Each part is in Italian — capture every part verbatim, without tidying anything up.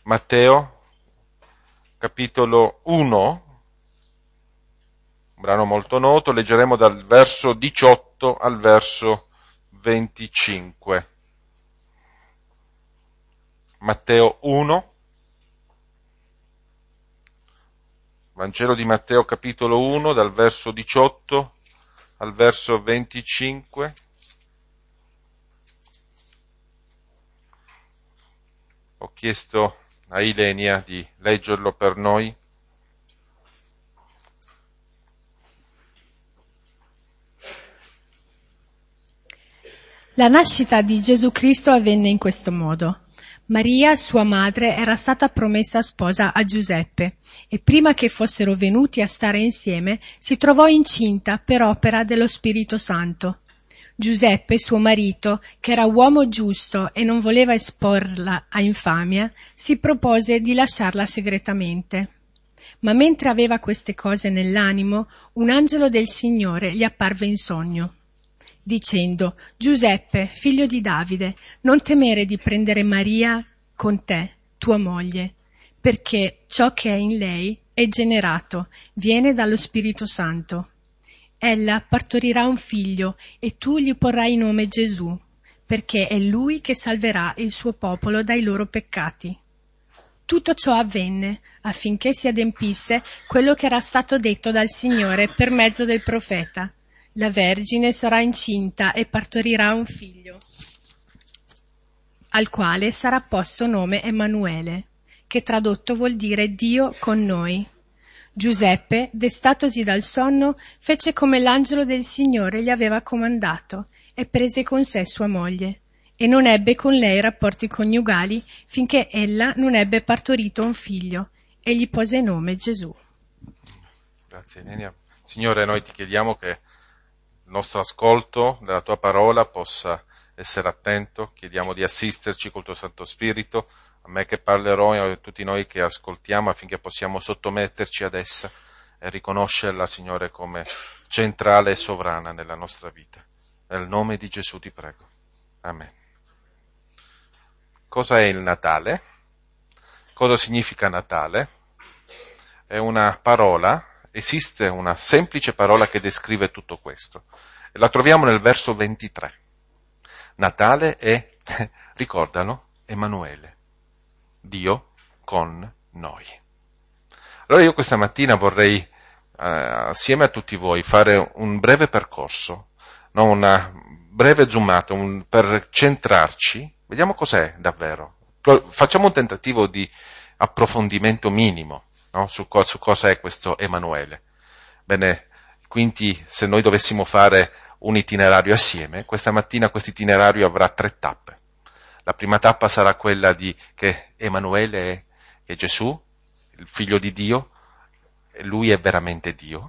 Matteo, capitolo uno, un brano molto noto, leggeremo dal verso diciotto al verso venticinque. Matteo uno, Vangelo di Matteo, capitolo uno, dal verso diciotto al verso venticinque. Ho chiesto a Ilenia di leggerlo per noi. La nascita di Gesù Cristo avvenne in questo modo. Maria, sua madre, era stata promessa sposa a Giuseppe e prima che fossero venuti a stare insieme si trovò incinta per opera dello Spirito Santo. Giuseppe, suo marito, che era uomo giusto e non voleva esporla a infamia, si propose di lasciarla segretamente. Ma mentre aveva queste cose nell'animo, un angelo del Signore gli apparve in sogno, dicendo: Giuseppe, figlio di Davide, non temere di prendere Maria con te, tua moglie, perché ciò che è in lei è generato, viene dallo Spirito Santo. Ella partorirà un figlio e tu gli porrai nome Gesù, perché è lui che salverà il suo popolo dai loro peccati. Tutto ciò avvenne affinché si adempisse quello che era stato detto dal Signore per mezzo del profeta. La Vergine sarà incinta e partorirà un figlio, al quale sarà posto nome Emanuele, che tradotto vuol dire Dio con noi. Giuseppe, destatosi dal sonno, fece come l'angelo del Signore gli aveva comandato e prese con sé sua moglie, e non ebbe con lei rapporti coniugali finché ella non ebbe partorito un figlio, e gli pose nome Gesù. Grazie, Nenia. Signore, noi ti chiediamo che il nostro ascolto della tua parola possa essere attento, chiediamo di assisterci col tuo Santo Spirito, a me che parlerò e a tutti noi che ascoltiamo, affinché possiamo sottometterci ad essa e riconoscerla, Signore, come centrale e sovrana nella nostra vita. Nel nome di Gesù ti prego. Amen. Cosa è il Natale? Cosa significa Natale? È una parola, esiste una semplice parola che descrive tutto questo. E la troviamo nel verso ventitré. Natale è, ricordano, Emanuele. Dio con noi. Allora io questa mattina vorrei, eh, assieme a tutti voi, fare un breve percorso, no, una breve zoomata, un, per centrarci, vediamo cos'è davvero. Facciamo un tentativo di approfondimento minimo, no, su, co- su cosa è questo Emanuele. Bene, quindi se noi dovessimo fare un itinerario assieme, questa mattina questo itinerario avrà tre tappe. La prima tappa sarà quella di che Emanuele è, è Gesù, il figlio di Dio, e lui è veramente Dio.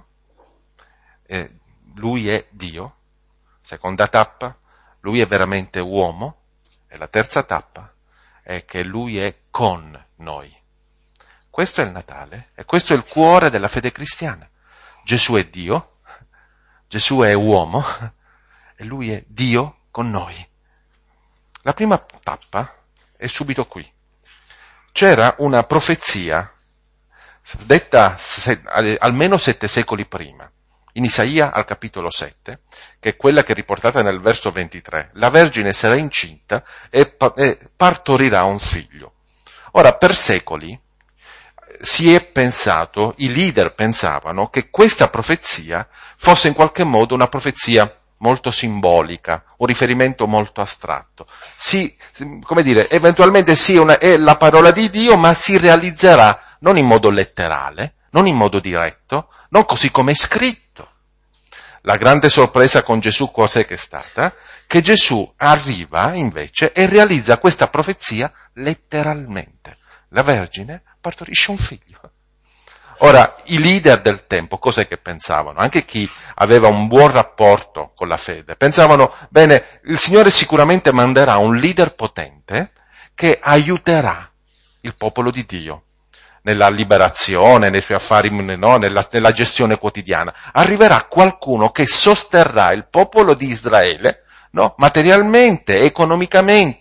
E lui è Dio. Seconda tappa, lui è veramente uomo. E la terza tappa è che lui è con noi. Questo è il Natale e questo è il cuore della fede cristiana. Gesù è Dio, Gesù è uomo e lui è Dio con noi. La prima tappa è subito qui. C'era una profezia detta se, almeno sette secoli prima, in Isaia al capitolo sette, che è quella che è riportata nel verso ventitré. La Vergine sarà incinta e, pa- e partorirà un figlio. Ora, per secoli si è pensato, i leader pensavano che questa profezia fosse in qualche modo una profezia molto simbolica, un riferimento molto astratto. Si, come dire, eventualmente sì, una, è la parola di Dio, ma si realizzerà non in modo letterale, non in modo diretto, non così come è scritto. La grande sorpresa con Gesù cos'è che è stata? Che Gesù arriva invece e realizza questa profezia letteralmente. La Vergine partorisce un figlio. Ora, i leader del tempo, cos'è che pensavano? Anche chi aveva un buon rapporto con la fede, pensavano, bene, il Signore sicuramente manderà un leader potente che aiuterà il popolo di Dio nella liberazione, nei suoi affari, no, nella, nella gestione quotidiana. Arriverà qualcuno che sosterrà il popolo di Israele, no, materialmente, economicamente,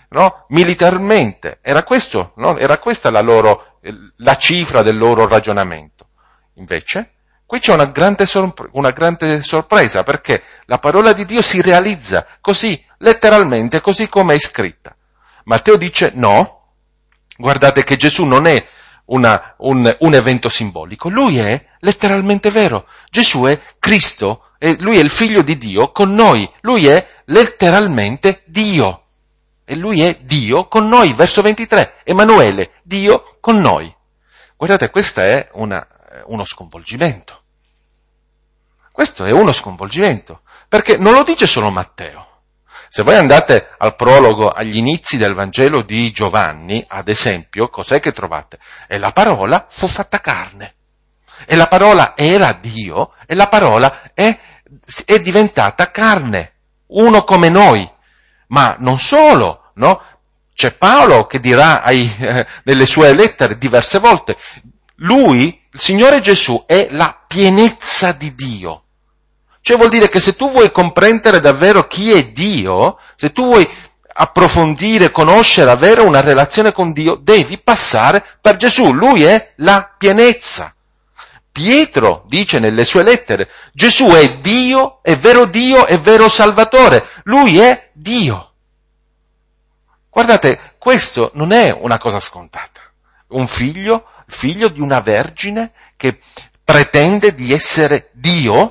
no? Militarmente. Era questo, no? Era questa la loro, la cifra del loro ragionamento. Invece, qui c'è una grande, sorpre- una grande sorpresa, perché la parola di Dio si realizza così, letteralmente, così come è scritta. Matteo dice no, guardate che Gesù non è una, un, un evento simbolico, lui è letteralmente vero. Gesù è Cristo, e lui è il figlio di Dio con noi, lui è letteralmente Dio. E lui è Dio con noi, verso ventitré, Emanuele, Dio con noi. Guardate, questo è una, uno sconvolgimento. Questo è uno sconvolgimento, perché non lo dice solo Matteo. Se voi andate al prologo, agli inizi del Vangelo di Giovanni, ad esempio, cos'è che trovate? E la parola fu fatta carne. E la parola era Dio, e la parola è, è diventata carne, uno come noi. Ma non solo, no? C'è Paolo che dirà ai, eh, nelle sue lettere diverse volte, lui, il Signore Gesù, è la pienezza di Dio. Cioè vuol dire che se tu vuoi comprendere davvero chi è Dio, se tu vuoi approfondire, conoscere, avere una relazione con Dio, devi passare per Gesù. Lui è la pienezza. Pietro dice nelle sue lettere, Gesù è Dio, è vero Dio, è vero Salvatore. Lui è Dio. Guardate, questo non è una cosa scontata. Un figlio, figlio di una vergine che pretende di essere Dio,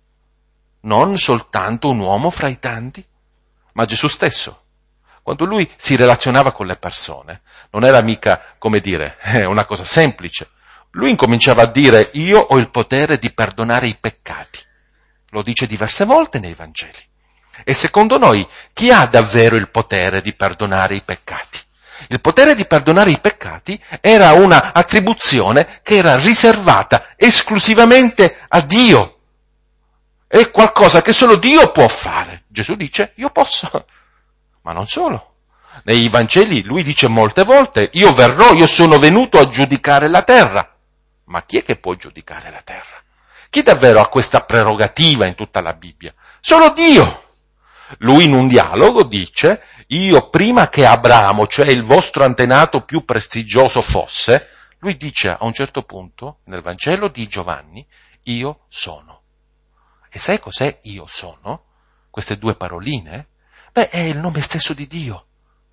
non soltanto un uomo fra i tanti, ma Gesù stesso. Quando lui si relazionava con le persone, non era mica, come dire, una cosa semplice. Lui incominciava a dire, io ho il potere di perdonare i peccati. Lo dice diverse volte nei Vangeli. E secondo noi, chi ha davvero il potere di perdonare i peccati? Il potere di perdonare i peccati era una attribuzione che era riservata esclusivamente a Dio. È qualcosa che solo Dio può fare. Gesù dice, io posso. Ma non solo. Nei Vangeli lui dice molte volte, io verrò, io sono venuto a giudicare la terra. Ma chi è che può giudicare la terra? Chi davvero ha questa prerogativa in tutta la Bibbia? Solo Dio. Lui in un dialogo dice, io prima che Abramo, cioè il vostro antenato più prestigioso fosse, lui dice a un certo punto, nel Vangelo di Giovanni, io sono. E sai cos'è io sono? Queste due paroline? Beh, è il nome stesso di Dio.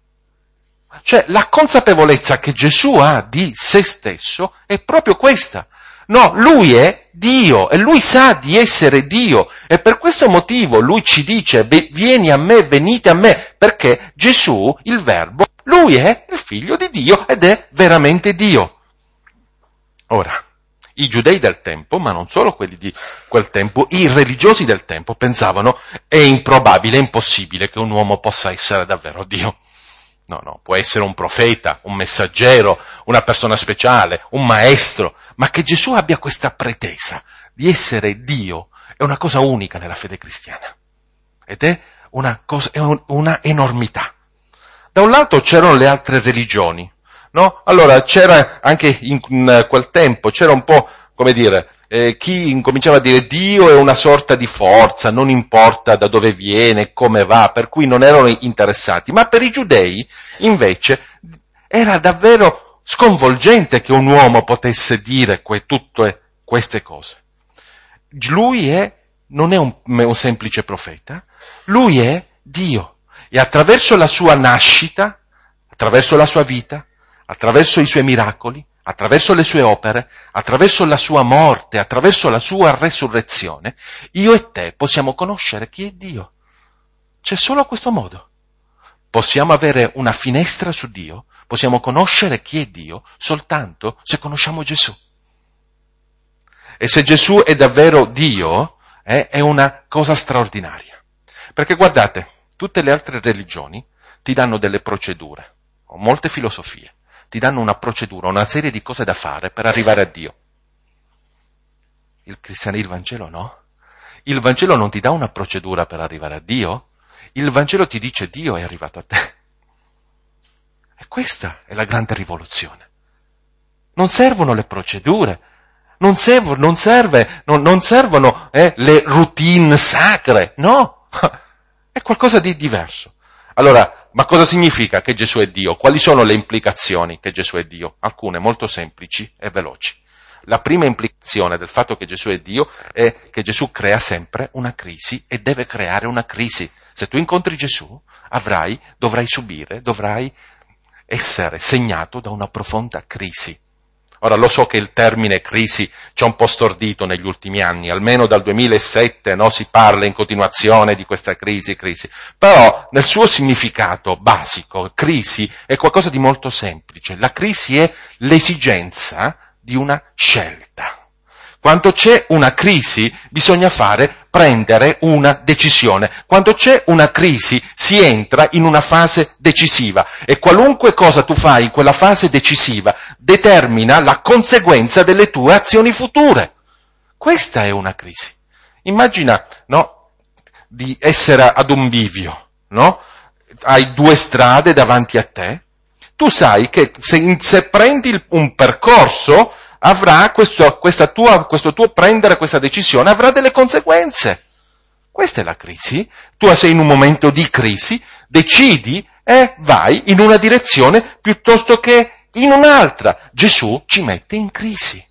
Cioè, la consapevolezza che Gesù ha di se stesso è proprio questa. No, lui è Dio e lui sa di essere Dio e per questo motivo lui ci dice vieni a me, venite a me, perché Gesù, il Verbo, lui è il figlio di Dio ed è veramente Dio. Ora, i giudei del tempo, ma non solo quelli di quel tempo, i religiosi del tempo pensavano è improbabile, è impossibile che un uomo possa essere davvero Dio. No, no, può essere un profeta, un messaggero, una persona speciale, un maestro, ma che Gesù abbia questa pretesa di essere Dio è una cosa unica nella fede cristiana. Ed è una cosa, è un, una enormità. Da un lato c'erano le altre religioni, no? Allora c'era anche in, in quel tempo, c'era un po', come dire, eh, chi incominciava a dire Dio è una sorta di forza, non importa da dove viene, come va, per cui non erano interessati. Ma per i giudei, invece, era davvero sconvolgente che un uomo potesse dire que, tutte queste cose. Lui è, non è un, un semplice profeta, lui è Dio. E attraverso la sua nascita, attraverso la sua vita, attraverso i suoi miracoli, attraverso le sue opere, attraverso la sua morte, attraverso la sua resurrezione, io e te possiamo conoscere chi è Dio. C'è solo questo modo. Possiamo avere una finestra su Dio, possiamo conoscere chi è Dio soltanto se conosciamo Gesù. E se Gesù è davvero Dio, eh, è una cosa straordinaria. Perché guardate, tutte le altre religioni ti danno delle procedure, o molte filosofie, ti danno una procedura, una serie di cose da fare per arrivare a Dio. Il cristianesimo, il Vangelo no. Il Vangelo non ti dà una procedura per arrivare a Dio, il Vangelo ti dice Dio è arrivato a te. E questa è la grande rivoluzione. Non servono le procedure, non, servo, non, serve, non, non servono eh, le routine sacre, no, è qualcosa di diverso. Allora, ma cosa significa che Gesù è Dio? Quali sono le implicazioni che Gesù è Dio? Alcune molto semplici e veloci. La prima implicazione del fatto che Gesù è Dio è che Gesù crea sempre una crisi e deve creare una crisi. Se tu incontri Gesù, avrai, dovrai subire, dovrai essere segnato da una profonda crisi. Ora lo so che il termine crisi ci ha un po' stordito negli ultimi anni, almeno dal duemilasette, no, si parla in continuazione di questa crisi, crisi. Però nel suo significato basico, crisi è qualcosa di molto semplice. La crisi è l'esigenza di una scelta. Quando c'è una crisi bisogna fare, prendere una decisione. Quando c'è una crisi si entra in una fase decisiva e qualunque cosa tu fai in quella fase decisiva determina la conseguenza delle tue azioni future. Questa è una crisi. Immagina, no, di essere ad un bivio, no? Hai due strade davanti a te. Tu sai che se, se prendi un percorso avrà questo, questa tua, questo tuo prendere questa decisione avrà delle conseguenze. Questa è la crisi. Tu sei in un momento di crisi, decidi e vai in una direzione piuttosto che in un'altra. Gesù ci mette in crisi.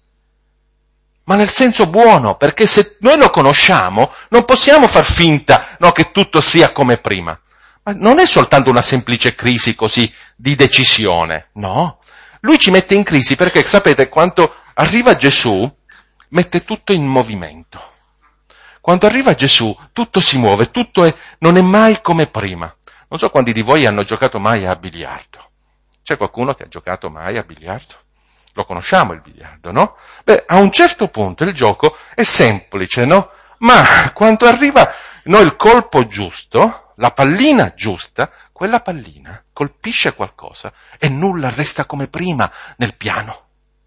Ma nel senso buono, perché se noi lo conosciamo non possiamo far finta, no, che tutto sia come prima. Ma non è soltanto una semplice crisi così di decisione, no. Lui ci mette in crisi perché, sapete, quando arriva Gesù, mette tutto in movimento. Quando arriva Gesù, tutto si muove, tutto è, non è mai come prima. Non so quanti di voi hanno giocato mai a biliardo. C'è qualcuno che ha giocato mai a biliardo? Lo conosciamo il biliardo, no? Beh, a un certo punto il gioco è semplice, no? Ma quando arriva, no, il colpo giusto, la pallina giusta, quella pallina colpisce qualcosa e nulla resta come prima nel piano.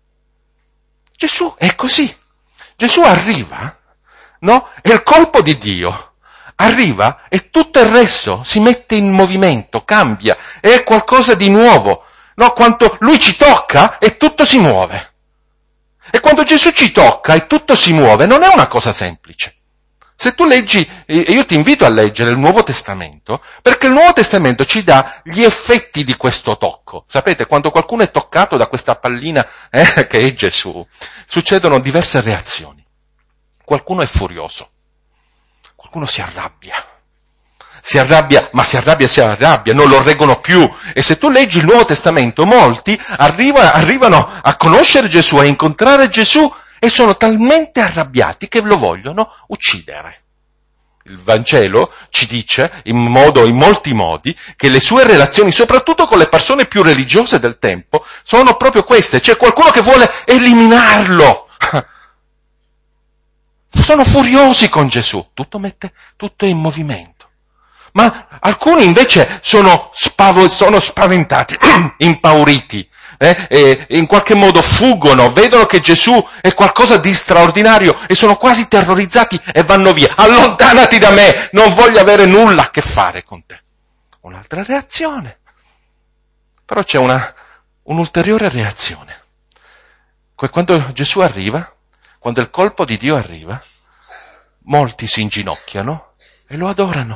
Gesù è così. Gesù arriva, no? E il colpo di Dio arriva e tutto il resto si mette in movimento, cambia, è qualcosa di nuovo. No? Quando Lui ci tocca e tutto si muove. E quando Gesù ci tocca e tutto si muove, non è una cosa semplice. Se tu leggi, e io ti invito a leggere il Nuovo Testamento, perché il Nuovo Testamento ci dà gli effetti di questo tocco. Sapete, quando qualcuno è toccato da questa pallina, eh, che è Gesù, succedono diverse reazioni. Qualcuno è furioso, qualcuno si arrabbia, si arrabbia, ma si arrabbia, si arrabbia, non lo reggono più. E se tu leggi il Nuovo Testamento, molti arriva, arrivano a conoscere Gesù, a incontrare Gesù, e sono talmente arrabbiati che lo vogliono uccidere. Il Vangelo ci dice, in modo, in molti modi, che le sue relazioni, soprattutto con le persone più religiose del tempo, sono proprio queste. C'è qualcuno che vuole eliminarlo. Sono furiosi con Gesù. Tutto mette, tutto è in movimento. Ma alcuni invece sono, spav- sono spaventati, impauriti. Eh, e in qualche modo fuggono, vedono che Gesù è qualcosa di straordinario e sono quasi terrorizzati e vanno via. Allontanati da me, non voglio avere nulla a che fare con te. Un'altra reazione. Però c'è una, un'ulteriore reazione. Quando Gesù arriva, quando il colpo di Dio arriva, molti si inginocchiano e lo adorano.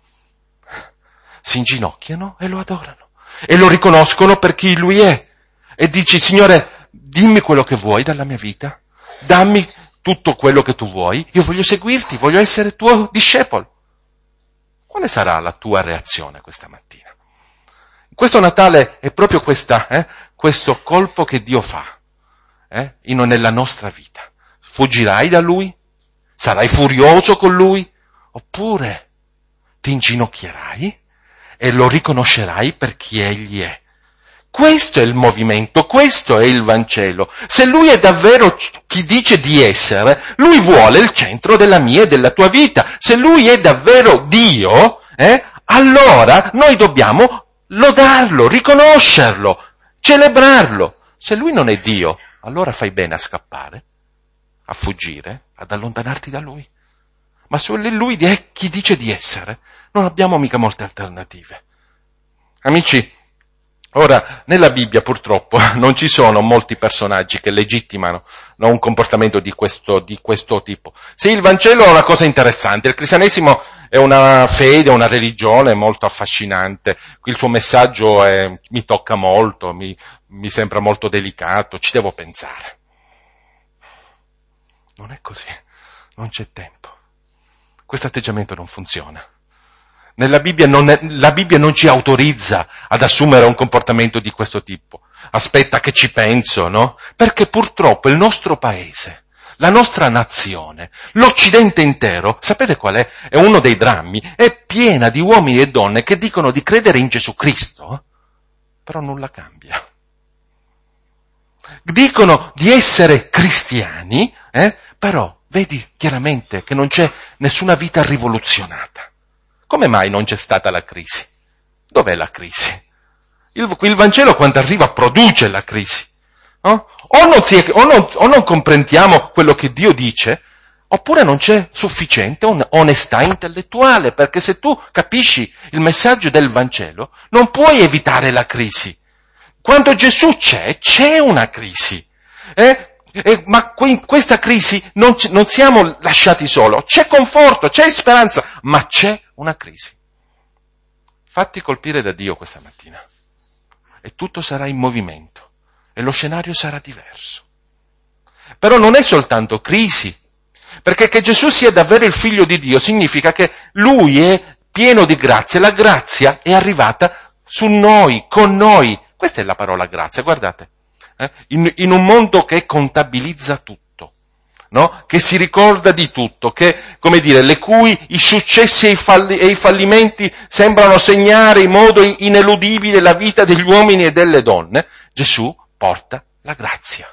Si inginocchiano e lo adorano. E lo riconoscono per chi Lui è. E dici, Signore, dimmi quello che vuoi dalla mia vita, dammi tutto quello che tu vuoi, io voglio seguirti, voglio essere tuo discepolo. Quale sarà la tua reazione questa mattina? Questo Natale è proprio questa, eh, questo colpo che Dio fa eh, in, nella nostra vita. Fuggirai da Lui? Sarai furioso con Lui? Oppure ti inginocchierai e lo riconoscerai per chi Egli è? Questo è il movimento, questo è il Vangelo. Se Lui è davvero chi dice di essere, Lui vuole il centro della mia e della tua vita. Se Lui è davvero Dio, eh, allora noi dobbiamo lodarlo, riconoscerlo, celebrarlo. Se Lui non è Dio, allora fai bene a scappare, a fuggire, ad allontanarti da Lui. Ma se Lui è chi dice di essere, non abbiamo mica molte alternative. Amici, Ora, nella Bibbia purtroppo non ci sono molti personaggi che legittimano, no, un comportamento di questo, di questo tipo. Sì, il Vangelo è una cosa interessante, il cristianesimo è una fede, una religione molto affascinante, il suo messaggio è, mi tocca molto, mi, mi sembra molto delicato, ci devo pensare. Non è così, non c'è tempo. Questo atteggiamento non funziona. Nella Bibbia non è, la Bibbia non ci autorizza ad assumere un comportamento di questo tipo. Aspetta che ci penso, no? Perché purtroppo il nostro paese, la nostra nazione, l'Occidente intero, sapete qual è? È uno dei drammi, è piena di uomini e donne che dicono di credere in Gesù Cristo, però nulla cambia. Dicono di essere cristiani, eh? Però vedi chiaramente che non c'è nessuna vita rivoluzionata. Come mai non c'è stata la crisi? Dov'è la crisi? Il, il Vangelo quando arriva produce la crisi. No? O, non si è, o, non, o non comprendiamo quello che Dio dice, oppure non c'è sufficiente on, onestà intellettuale, perché se tu capisci il messaggio del Vangelo, non puoi evitare la crisi. Quando Gesù c'è, c'è una crisi. Eh? Eh, ma in questa crisi non, non siamo lasciati solo, c'è conforto, c'è speranza, ma c'è una crisi. Fatti colpire da Dio questa mattina e tutto sarà in movimento e lo scenario sarà diverso. Però non è soltanto crisi, perché che Gesù sia davvero il figlio di Dio significa che Lui è pieno di grazia, la grazia è arrivata su noi, con noi. Questa è la parola grazia, guardate. Eh? In, in un mondo che contabilizza tutto, no? Che si ricorda di tutto, che, come dire, le cui i successi e i, falli, e i fallimenti sembrano segnare in modo ineludibile la vita degli uomini e delle donne, Gesù porta la grazia.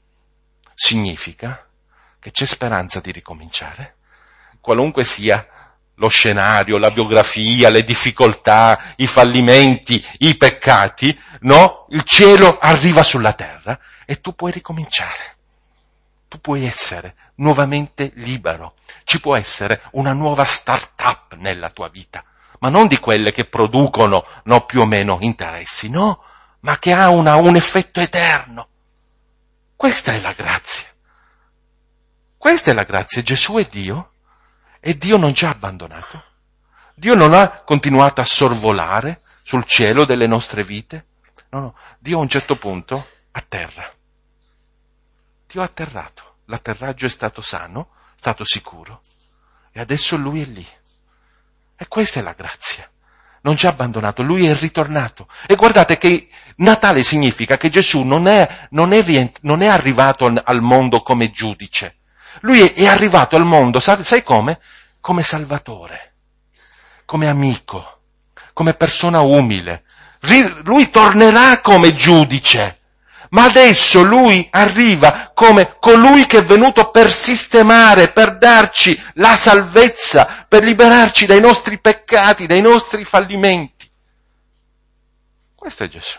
Significa che c'è speranza di ricominciare, qualunque sia lo scenario, la biografia, le difficoltà, i fallimenti, i peccati, no? Il cielo arriva sulla terra e tu puoi ricominciare. Tu puoi essere nuovamente libero. Ci può essere una nuova start-up nella tua vita, ma non di quelle che producono, no, più o meno interessi, no, ma che ha una, un effetto eterno. Questa è la grazia. Questa è la grazia. Gesù è Dio. E Dio non ci ha abbandonato. Dio non ha continuato a sorvolare sul cielo delle nostre vite. No, no. Dio a un certo punto atterra. Dio ha atterrato. L'atterraggio è stato sano, è stato sicuro. E adesso Lui è lì. E questa è la grazia. Non ci ha abbandonato, Lui è ritornato. E guardate che Natale significa che Gesù non è, non è, rient- non è arrivato al mondo come giudice. Lui è arrivato al mondo, sai, sai come? Come Salvatore, come amico, come persona umile. Lui tornerà come giudice, ma adesso lui arriva come colui che è venuto per sistemare, per darci la salvezza, per liberarci dai nostri peccati, dai nostri fallimenti. Questo è Gesù.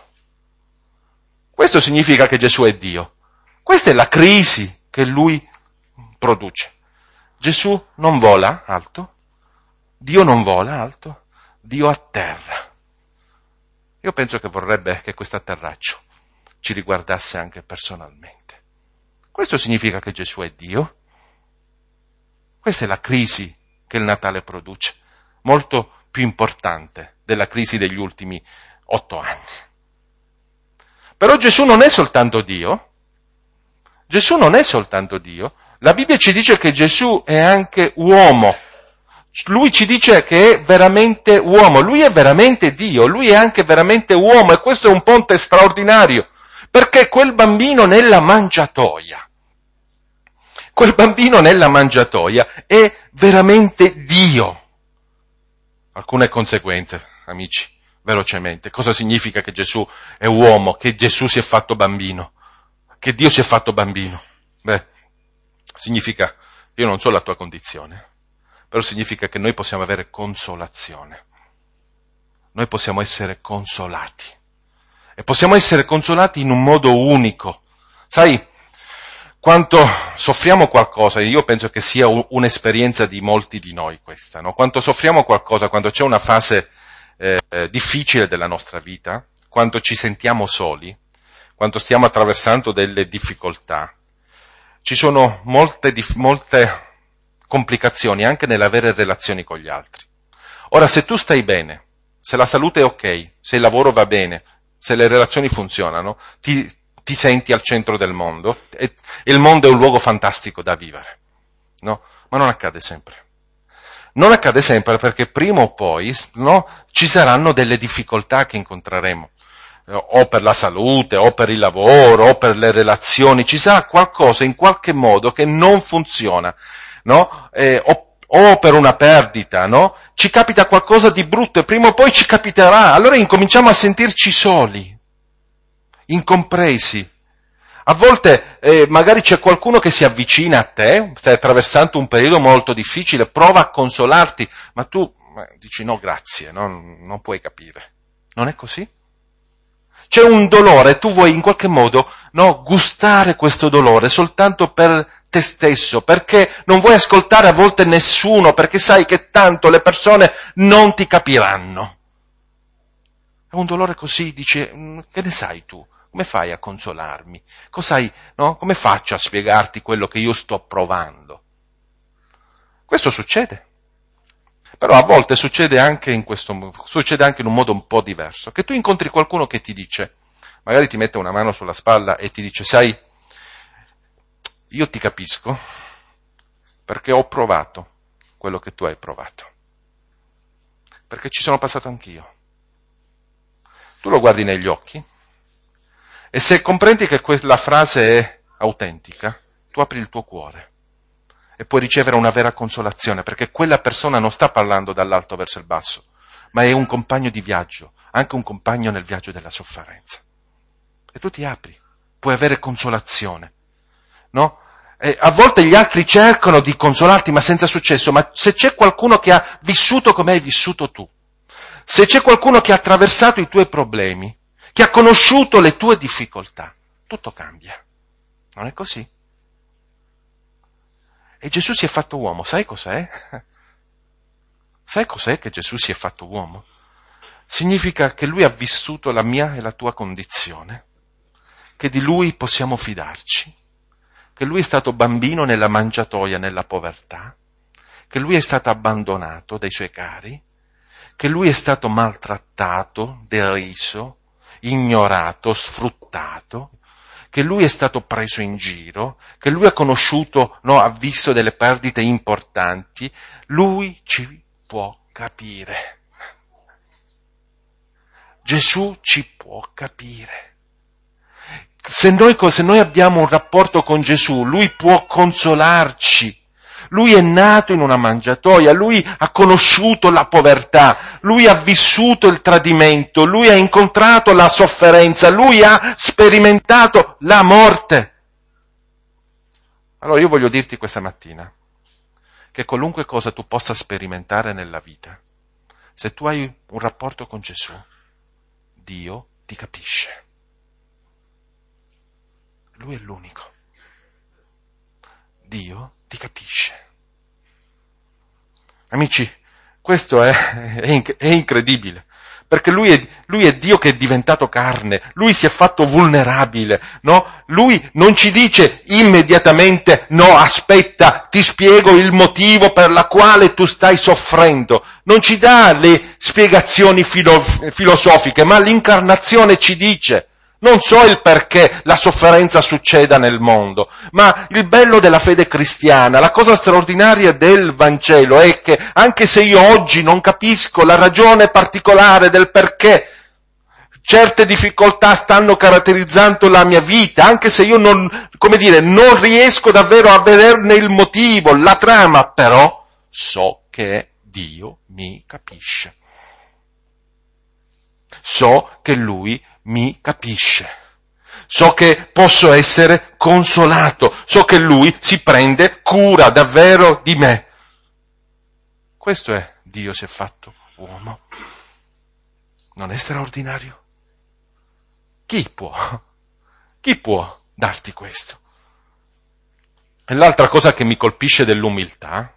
Questo significa che Gesù è Dio. Questa è la crisi che lui produce. Gesù non vola alto, Dio non vola alto, Dio atterra. Io penso che vorrebbe che questo atterraggio ci riguardasse anche personalmente. Questo significa che Gesù è Dio. Questa è la crisi che il Natale produce, molto più importante della crisi degli ultimi otto anni. Però Gesù non è soltanto Dio, Gesù non è soltanto Dio, la Bibbia ci dice che Gesù è anche uomo. Lui ci dice che è veramente uomo. Lui è veramente Dio. Lui è anche veramente uomo. E questo è un ponte straordinario. Perché quel bambino nella mangiatoia, quel bambino nella mangiatoia è veramente Dio. Alcune conseguenze, amici, velocemente. Cosa significa che Gesù è uomo? Che Gesù si è fatto bambino? Che Dio si è fatto bambino? Beh, significa, io non so la tua condizione, però significa che noi possiamo avere consolazione. Noi possiamo essere consolati. E possiamo essere consolati in un modo unico. Sai, quanto soffriamo qualcosa, io penso che sia un'esperienza di molti di noi questa, no? Quanto soffriamo qualcosa, quando c'è una fase eh, difficile della nostra vita, quando ci sentiamo soli, quando stiamo attraversando delle difficoltà, ci sono molte, molte complicazioni anche nell'avere relazioni con gli altri. Ora, se tu stai bene, se la salute è ok, se il lavoro va bene, se le relazioni funzionano, ti, ti senti al centro del mondo e, e il mondo è un luogo fantastico da vivere, no? Ma non accade sempre. Non accade sempre perché prima o poi, no, ci saranno delle difficoltà che incontreremo, o per la salute, o per il lavoro, o per le relazioni, ci sarà qualcosa in qualche modo che non funziona, no? Eh, o, o per una perdita, no? Ci capita qualcosa di brutto e prima o poi ci capiterà, allora incominciamo a sentirci soli, incompresi. A volte eh, magari c'è qualcuno che si avvicina a te, stai attraversando un periodo molto difficile, prova a consolarti, ma tu eh, dici no grazie, no, non puoi capire. Non è così? C'è un dolore, tu vuoi in qualche modo no, gustare questo dolore soltanto per te stesso, perché non vuoi ascoltare a volte nessuno, perché sai che tanto le persone non ti capiranno. È un dolore così, dici, che ne sai tu? Come fai a consolarmi? Cos'hai, no? Come faccio a spiegarti quello che io sto provando? Questo succede. Però a volte succede anche in questo, succede anche in un modo un po' diverso, che tu incontri qualcuno che ti dice, magari ti mette una mano sulla spalla e ti dice, sai, io ti capisco perché ho provato quello che tu hai provato, perché ci sono passato anch'io. Tu lo guardi negli occhi e se comprendi che quella frase è autentica, tu apri il tuo cuore e puoi ricevere una vera consolazione, perché quella persona non sta parlando dall'alto verso il basso, ma è un compagno di viaggio, anche un compagno nel viaggio della sofferenza. E tu ti apri, puoi avere consolazione, no? E a volte gli altri cercano di consolarti, ma senza successo, ma se c'è qualcuno che ha vissuto come hai vissuto tu, se c'è qualcuno che ha attraversato i tuoi problemi, che ha conosciuto le tue difficoltà, tutto cambia. Non è così? E Gesù si è fatto uomo, sai cos'è? Sai cos'è che Gesù si è fatto uomo? Significa che lui ha vissuto la mia e la tua condizione, che di lui possiamo fidarci, che lui è stato bambino nella mangiatoia, nella povertà, che lui è stato abbandonato dai suoi cari, che lui è stato maltrattato, deriso, ignorato, sfruttato, che lui è stato preso in giro, che lui ha conosciuto, no, ha visto delle perdite importanti, lui ci può capire. Gesù ci può capire. Se noi, se noi abbiamo un rapporto con Gesù, lui può consolarci. Lui è nato in una mangiatoia, lui ha conosciuto la povertà, lui ha vissuto il tradimento, lui ha incontrato la sofferenza, lui ha sperimentato la morte. Allora io voglio dirti questa mattina che qualunque cosa tu possa sperimentare nella vita, se tu hai un rapporto con Gesù, Dio ti capisce. Lui è l'unico. Dio ti capisce. Amici, questo è, è, è incredibile, perché lui è, lui è Dio che è diventato carne, lui si è fatto vulnerabile, no? Lui non ci dice immediatamente, no, aspetta, ti spiego il motivo per la quale tu stai soffrendo, non ci dà le spiegazioni filo, filosofiche, ma l'incarnazione ci dice. Non so il perché la sofferenza succeda nel mondo, ma il bello della fede cristiana, la cosa straordinaria del Vangelo è che anche se io oggi non capisco la ragione particolare del perché certe difficoltà stanno caratterizzando la mia vita, anche se io non, come dire, non riesco davvero a vederne il motivo, la trama, però so che Dio mi capisce. So che Lui mi capisce. So che posso essere consolato. So che Lui si prende cura davvero di me. Questo è Dio si è fatto uomo. Non è straordinario? Chi può? Chi può darti questo? E l'altra cosa che mi colpisce dell'umiltà,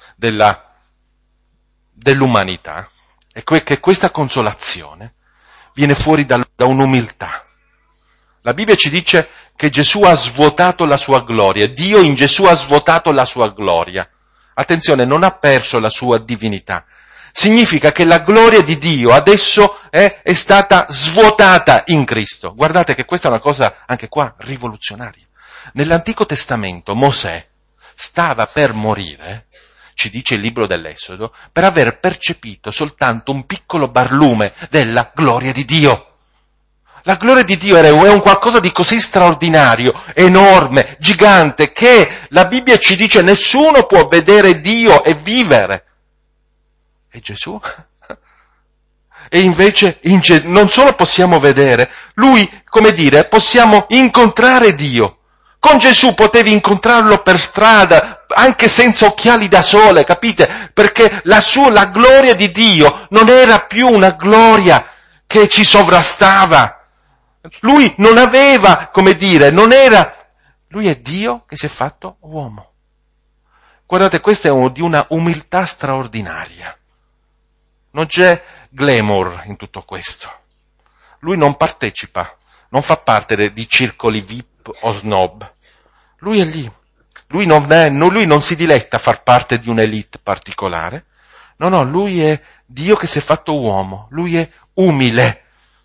della, dell'umanità, è che questa consolazione viene fuori da, da un'umiltà. La Bibbia ci dice che Gesù ha svuotato la sua gloria, Dio in Gesù ha svuotato la sua gloria. Attenzione, non ha perso la sua divinità. Significa che la gloria di Dio adesso è, è stata svuotata in Cristo. Guardate che questa è una cosa anche qua rivoluzionaria. Nell'Antico Testamento Mosè stava per morire, ci dice il libro dell'Esodo, per aver percepito soltanto un piccolo barlume della gloria di Dio. La gloria di Dio è un qualcosa di così straordinario, enorme, gigante, che la Bibbia ci dice nessuno può vedere Dio e vivere. E Gesù? E invece in Ge- non solo possiamo vedere, lui, come dire, possiamo incontrare Dio. Con Gesù potevi incontrarlo per strada, anche senza occhiali da sole, capite? Perché la sua, la gloria di Dio non era più una gloria che ci sovrastava. Lui non aveva, come dire, non era, lui è Dio che si è fatto uomo. Guardate, questa è di una umiltà straordinaria. Non c'è glamour in tutto questo. Lui non partecipa, non fa parte di circoli V I P o snob. Lui è lì. Lui non, è, lui non si diletta a far parte di un'elite particolare. No, no, lui è Dio che si è fatto uomo. Lui è umile.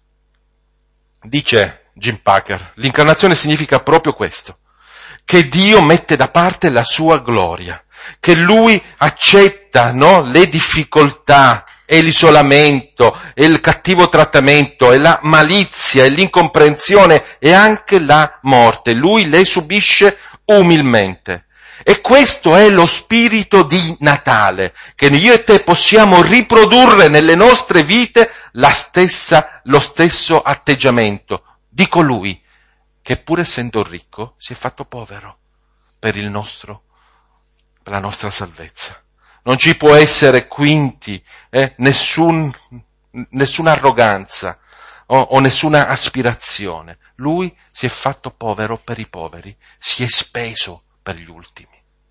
Dice Jim Packer, l'incarnazione significa proprio questo, che Dio mette da parte la sua gloria, che Lui accetta, no, le difficoltà e l'isolamento e il cattivo trattamento e la malizia e l'incomprensione e anche la morte. Lui le subisce umilmente. E questo è lo spirito di Natale, che io e te possiamo riprodurre nelle nostre vite la stessa, lo stesso atteggiamento di colui che pur essendo ricco si è fatto povero per il nostro, per la nostra salvezza. Non ci può essere quinti, eh, nessun, nessuna arroganza o, o nessuna aspirazione. Lui si è fatto povero per i poveri, si è speso per gli ultimi.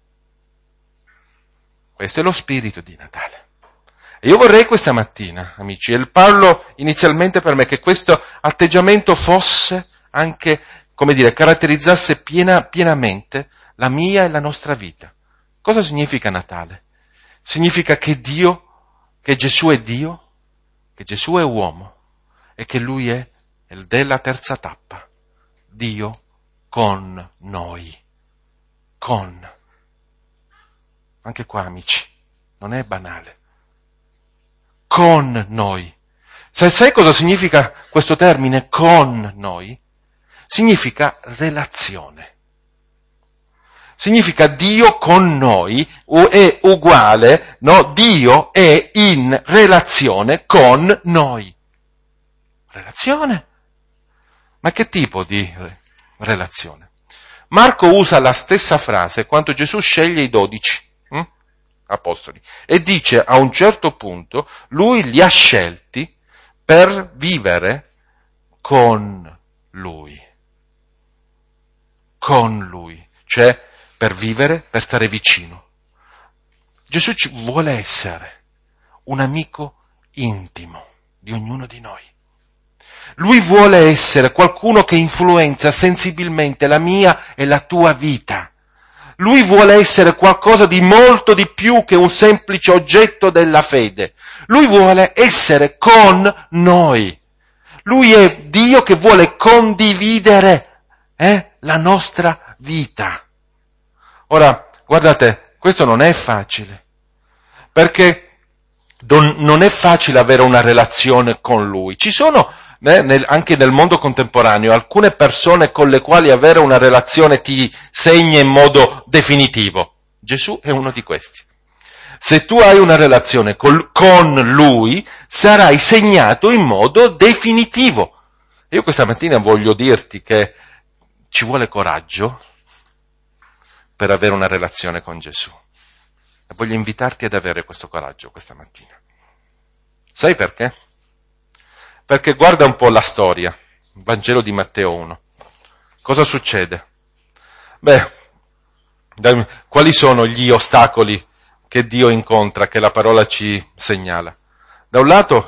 Questo è lo spirito di Natale. E io vorrei questa mattina, amici, e parlo inizialmente per me, che questo atteggiamento fosse anche, come dire, caratterizzasse piena, pienamente la mia e la nostra vita. Cosa significa Natale? Significa che Dio, che Gesù è Dio, che Gesù è uomo e che Lui è il della terza tappa, Dio con noi, con. Anche qua, amici, non è banale. Con noi. Sai, sai cosa significa questo termine, con noi? Significa relazione. Significa Dio con noi è uguale, no? Dio è in relazione con noi. Relazione? Ma che tipo di relazione? Marco usa la stessa frase quando Gesù sceglie i dodici hm? apostoli e dice a un certo punto lui li ha scelti per vivere con lui. Con lui, cioè per vivere, per stare vicino. Gesù ci vuole essere un amico intimo di ognuno di noi. Lui vuole essere qualcuno che influenza sensibilmente la mia e la tua vita. Lui vuole essere qualcosa di molto di più che un semplice oggetto della fede. Lui vuole essere con noi. Lui è Dio che vuole condividere eh, la nostra vita. Ora, guardate, questo non è facile, perché non, non è facile avere una relazione con Lui. Ci sono, eh, nel, anche nel mondo contemporaneo, alcune persone con le quali avere una relazione ti segna in modo definitivo. Gesù è uno di questi. Se tu hai una relazione col, con Lui, sarai segnato in modo definitivo. Io questa mattina voglio dirti che ci vuole coraggio per avere una relazione con Gesù. E voglio invitarti ad avere questo coraggio questa mattina. Sai perché? Perché guarda un po' la storia, il Vangelo di Matteo uno. Cosa succede? Beh, dai, quali sono gli ostacoli che Dio incontra, che la parola ci segnala? Da un lato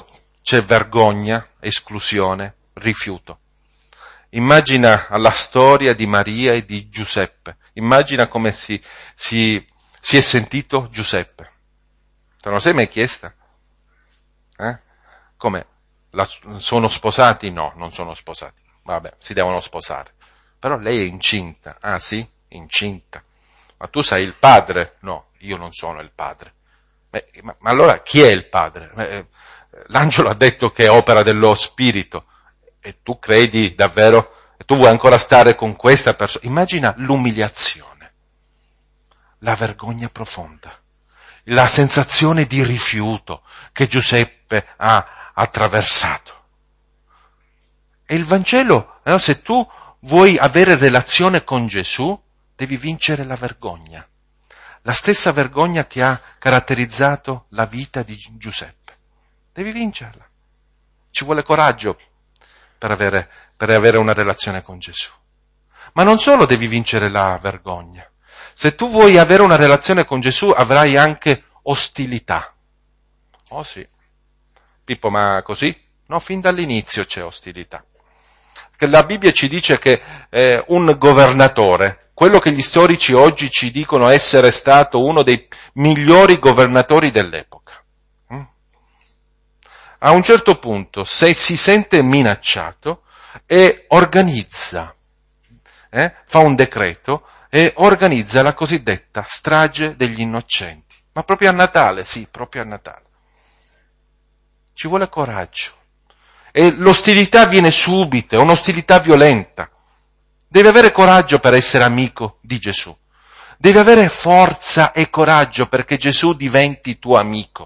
c'è vergogna, esclusione, rifiuto. Immagina la storia di Maria e di Giuseppe. Immagina come si, si, si è sentito Giuseppe. Te lo sei mai chiesta? Eh? Come? La, sono sposati? No, non sono sposati. Vabbè, si devono sposare. Però lei è incinta. Ah sì? Incinta. Ma tu sei il padre? No, io non sono il padre. Beh, ma, ma allora chi è il padre? Eh, l'angelo ha detto che è opera dello Spirito. E tu credi davvero? E tu vuoi ancora stare con questa persona? Immagina l'umiliazione, la vergogna profonda, la sensazione di rifiuto che Giuseppe ha attraversato. E il Vangelo, no, se tu vuoi avere relazione con Gesù, devi vincere la vergogna. La stessa vergogna che ha caratterizzato la vita di Giuseppe. Devi vincerla. Ci vuole coraggio per avere, per avere una relazione con Gesù. Ma non solo devi vincere la vergogna. Se tu vuoi avere una relazione con Gesù, avrai anche ostilità. Oh sì. Pippo, ma così? No, fin dall'inizio c'è ostilità. Che la Bibbia ci dice che eh, un governatore, quello che gli storici oggi ci dicono essere stato uno dei migliori governatori dell'epoca, mm? a un certo punto, se si sente minacciato, e organizza, eh, fa un decreto e organizza la cosiddetta strage degli innocenti. Ma proprio a Natale, sì, proprio a Natale. Ci vuole coraggio. E l'ostilità viene subito, è un'ostilità violenta. Devi avere coraggio per essere amico di Gesù. Devi avere forza e coraggio perché Gesù diventi tuo amico.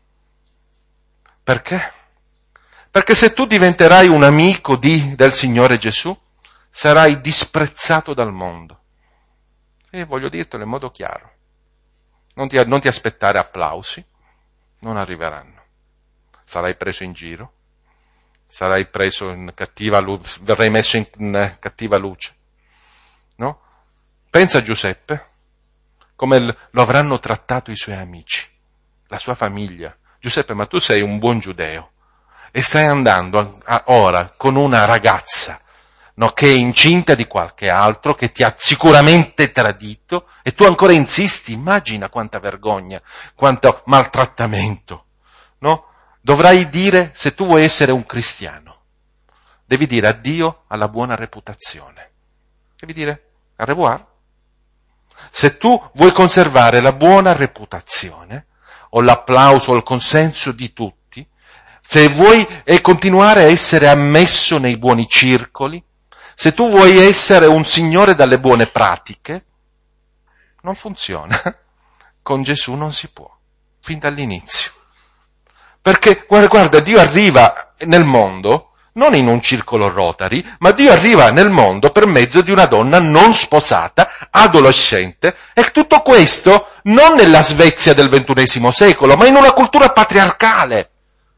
Perché? Perché se tu diventerai un amico di, del Signore Gesù, sarai disprezzato dal mondo. E voglio dirtelo in modo chiaro. Non ti, non ti aspettare applausi, non arriveranno. Sarai preso in giro. Sarai preso in cattiva luce, verrai messo in, in cattiva luce, no? Pensa a Giuseppe, come l- lo avranno trattato i suoi amici, la sua famiglia. Giuseppe, ma tu sei un buon giudeo e stai andando a, a, ora con una ragazza, no, che è incinta di qualche altro, che ti ha sicuramente tradito e tu ancora insisti. Immagina quanta vergogna, quanto maltrattamento, no? Dovrai dire, se tu vuoi essere un cristiano, devi dire addio alla buona reputazione. Devi dire au revoir. Se tu vuoi conservare la buona reputazione, o l'applauso o il consenso di tutti, se vuoi e continuare a essere ammesso nei buoni circoli, se tu vuoi essere un signore dalle buone pratiche, non funziona. Con Gesù non si può, fin dall'inizio. Perché, guarda, guarda, Dio arriva nel mondo, non in un circolo Rotary, ma Dio arriva nel mondo per mezzo di una donna non sposata, adolescente, e tutto questo non nella Svezia del ventunesimo secolo, ma in una cultura patriarcale.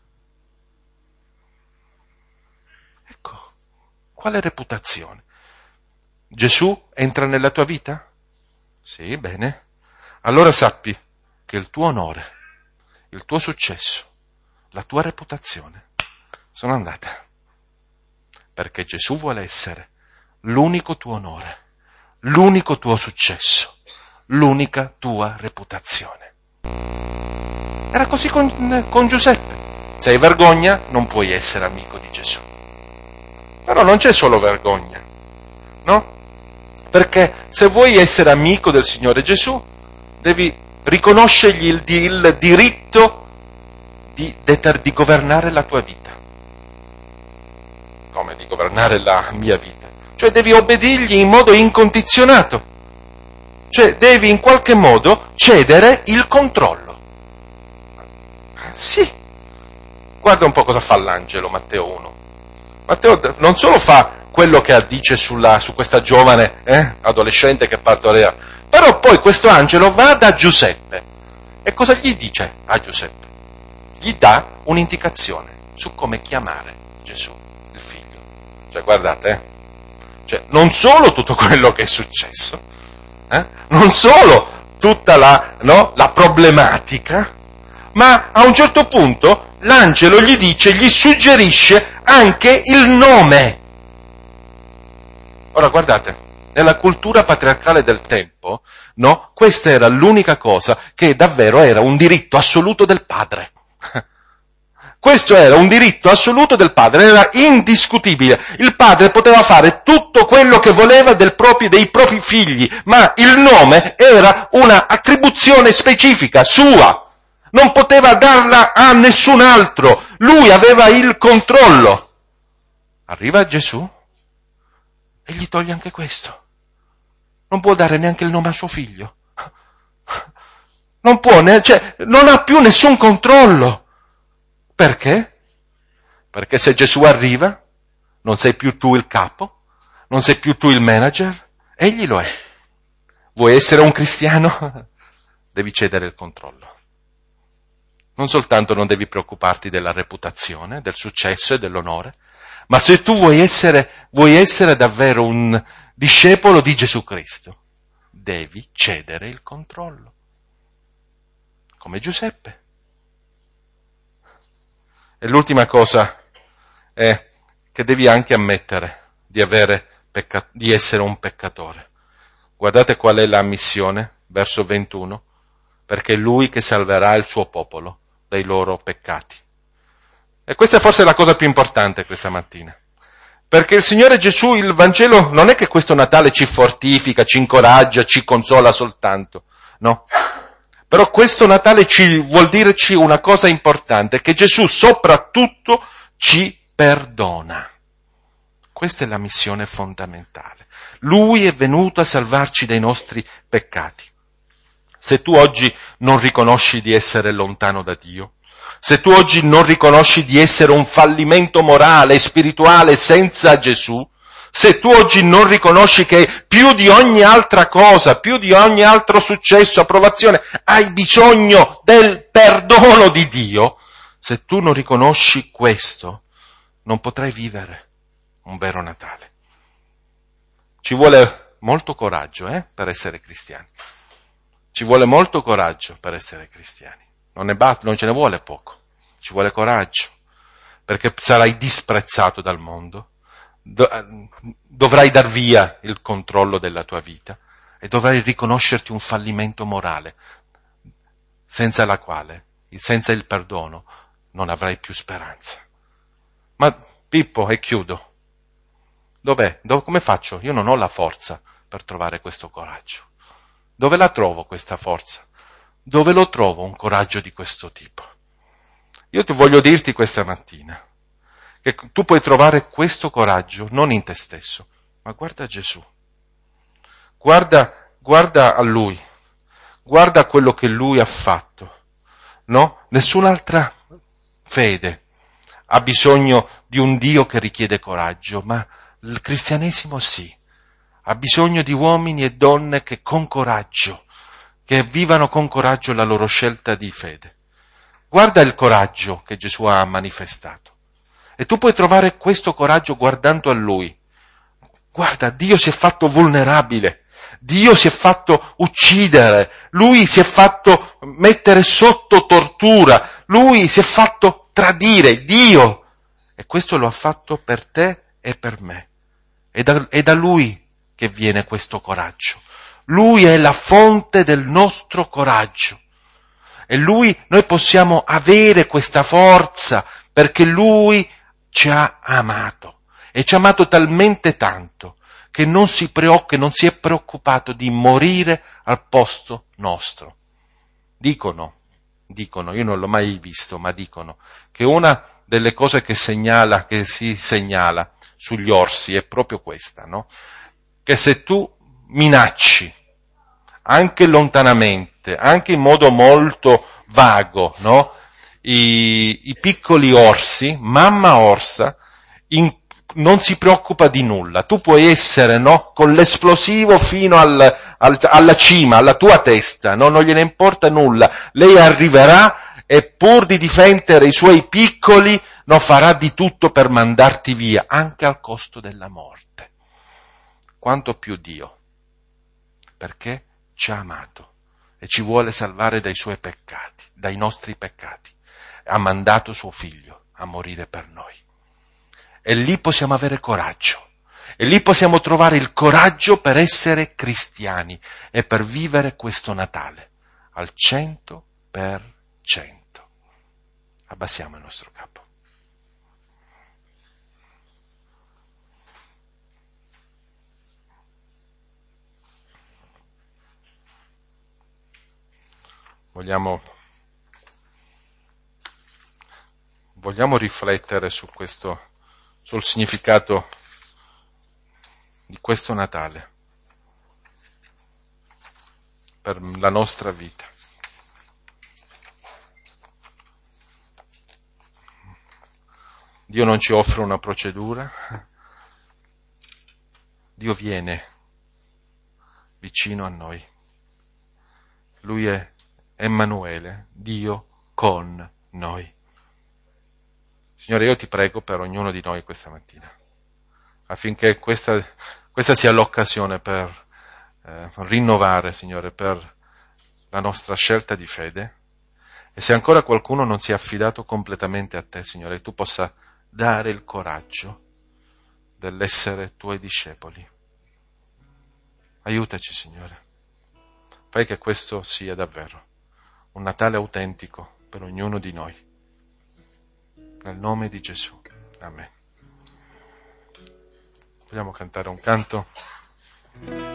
Ecco, quale reputazione? Gesù entra nella tua vita? Sì, bene. Allora sappi che il tuo onore, il tuo successo, la tua reputazione sono andate, perché Gesù vuole essere l'unico tuo onore, l'unico tuo successo, l'unica tua reputazione. Era così con, con Giuseppe. Se hai vergogna non puoi essere amico di Gesù. Però non c'è solo vergogna, no? Perché se vuoi essere amico del Signore Gesù devi riconoscergli il, il diritto Di, deter, di governare la tua vita. Come di governare la mia vita? Cioè devi obbedirgli in modo incondizionato. Cioè devi in qualche modo cedere il controllo. Sì. Guarda un po' cosa fa l'angelo, Matteo uno. Matteo non solo fa quello che dice sulla, su questa giovane eh, adolescente che partorirà, però poi questo angelo va da Giuseppe. E cosa gli dice a Giuseppe? Gli dà un'indicazione su come chiamare Gesù, il figlio. Cioè, guardate, eh? Cioè, non solo tutto quello che è successo, eh? non solo tutta la, no, la problematica, ma a un certo punto l'angelo gli dice, gli suggerisce anche il nome. Ora guardate, nella cultura patriarcale del tempo, no, questa era l'unica cosa che davvero era un diritto assoluto del padre. Questo era un diritto assoluto del padre, era indiscutibile. Il padre poteva fare tutto quello che voleva del proprio, dei propri figli, ma il nome era una attribuzione specifica, sua. Non poteva darla a nessun altro. Lui aveva il controllo. Arriva Gesù e gli toglie anche questo. Non può dare neanche il nome a suo figlio. Non può, ne- cioè, non ha più nessun controllo. Perché? Perché se Gesù arriva, non sei più tu il capo, non sei più tu il manager, egli lo è. Vuoi essere un cristiano? Devi cedere il controllo. Non soltanto non devi preoccuparti della reputazione, del successo e dell'onore, ma se tu vuoi essere, vuoi essere davvero un discepolo di Gesù Cristo, devi cedere il controllo. Come Giuseppe. E l'ultima cosa è che devi anche ammettere di avere pecca- di essere un peccatore. Guardate qual è la missione, verso ventuno, perché è lui che salverà il suo popolo dai loro peccati. E questa è forse la cosa più importante questa mattina. Perché il Signore Gesù, il Vangelo, non è che questo Natale ci fortifica, ci incoraggia, ci consola soltanto, no? Però questo Natale ci vuol dirci una cosa importante, che Gesù soprattutto ci perdona. Questa è la missione fondamentale. Lui è venuto a salvarci dai nostri peccati. Se tu oggi non riconosci di essere lontano da Dio, se tu oggi non riconosci di essere un fallimento morale e spirituale senza Gesù, se tu oggi non riconosci che più di ogni altra cosa, più di ogni altro successo, approvazione, hai bisogno del perdono di Dio, se tu non riconosci questo, non potrai vivere un vero Natale. Ci vuole molto coraggio, eh, per essere cristiani. Ci vuole molto coraggio per essere cristiani. Non ne basta, non ce ne vuole poco. Ci vuole coraggio, perché sarai disprezzato dal mondo. Dovrai dar via il controllo della tua vita e dovrai riconoscerti un fallimento morale, senza la quale, senza il perdono, non avrai più speranza. Ma Pippo, e chiudo, dov'è? Dove, come faccio? Io non ho la forza per trovare questo coraggio. Dove la trovo questa forza? Dove lo trovo un coraggio di questo tipo? Io ti voglio dirti questa mattina che tu puoi trovare questo coraggio non in te stesso, ma guarda Gesù. Guarda, guarda a Lui. Guarda a quello che Lui ha fatto. No? Nessun'altra fede ha bisogno di un Dio che richiede coraggio, ma il cristianesimo sì. Ha bisogno di uomini e donne che con coraggio, che vivano con coraggio la loro scelta di fede. Guarda il coraggio che Gesù ha manifestato. E tu puoi trovare questo coraggio guardando a Lui. Guarda, Dio si è fatto vulnerabile, Dio si è fatto uccidere, Lui si è fatto mettere sotto tortura, Lui si è fatto tradire, Dio. E questo lo ha fatto per te e per me. È da, è da Lui che viene questo coraggio. Lui è la fonte del nostro coraggio. E Lui, noi possiamo avere questa forza perché Lui ci ha amato. E ci ha amato talmente tanto che non si preoccupa, non si è preoccupato di morire al posto nostro. Dicono, dicono, io non l'ho mai visto, ma dicono che una delle cose che segnala, che si segnala sugli orsi è proprio questa, no? Che se tu minacci, anche lontanamente, anche in modo molto vago, no? I, i piccoli orsi, mamma orsa, in, non si preoccupa di nulla. Tu puoi essere, no? Con l'esplosivo fino al, al, alla cima, alla tua testa, no? Non gliene importa nulla. Lei arriverà e pur di difendere i suoi piccoli, no? Farà di tutto per mandarti via, anche al costo della morte. Quanto più Dio. Perché ci ha amato. e ci vuole salvare dai suoi peccati, dai nostri peccati. Ha mandato suo figlio a morire per noi. E lì possiamo avere coraggio. E lì possiamo trovare il coraggio per essere cristiani e per vivere questo Natale al cento per cento. Abbassiamo il nostro capo. Vogliamo, vogliamo riflettere su questo, sul significato di questo Natale per la nostra vita. Dio non ci offre una procedura, Dio viene vicino a noi. Lui è Emanuele, Dio con noi. Signore, io ti prego per ognuno di noi questa mattina, affinché questa, questa sia l'occasione per eh, rinnovare, Signore, per la nostra scelta di fede. E se ancora qualcuno non si è affidato completamente a te, Signore, tu possa dare il coraggio dell'essere tuoi discepoli. Aiutaci, Signore. Fai che questo sia davvero un Natale autentico per ognuno di noi. Nel nome di Gesù. Amen. Vogliamo cantare un canto?